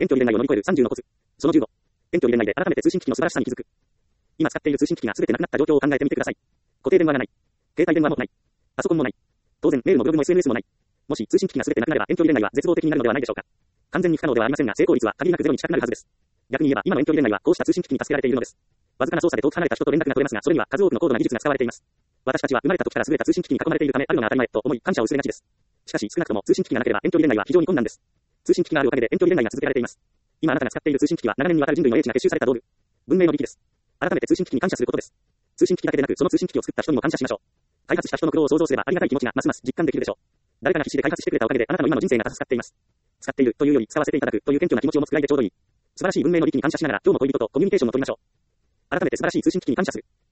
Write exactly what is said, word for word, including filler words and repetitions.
遠距離恋愛を乗り越えるさんじゅうのコツ。そのじゅうご。遠距離恋愛で改めて通信機器の素晴らしさに気づく。今使っている通信機器が全てなくなった状況を考えてみてください。固定電話がない。携帯電話もない。パソコンもない。当然、メールもブログも エスエヌエス もない。もし通信機器が全てなくなれば遠距離恋愛は絶望的になるのではないでしょうか。完全に不可能ではありませんが成功率は限りなくゼロに近くなるはずです。逆に言えば今の遠距離恋愛はこうした通信機器に助けられているのです。わずかな操作で遠く離れた人と連絡が取れますが、それには数多くの高度な技術が使われています。私たちは生まれた時から優れた通信機器に囲まれているためあるのが当たり前と思い感謝を薄れがちです。しかし少なくとも通信機器がなければ遠距離恋愛は非常に困難です。通信機器があるおかげで遠距離恋愛が続けられています。今あなたが使っている通信機器は長年にわたる人類の英知が結集された道具。文明の利器です。改めて通信機器に感謝することです。通信機器だけでなくその通信機器を作った人にも感謝しましょう。開発した人の苦労を想像すればありがたい気持ちがますます実感できるでしょう。誰かが必死で開発してくれたおかげであなたの今の人生が助かっています。使っているというより使わせていただくという謙虚な気持ちを持つくらいでちょうどいい。素晴らしい文明の利器に感謝しながら今日も恋人とコミュニケーションを取りましょう。改めて素晴らしい通信機器に感謝する。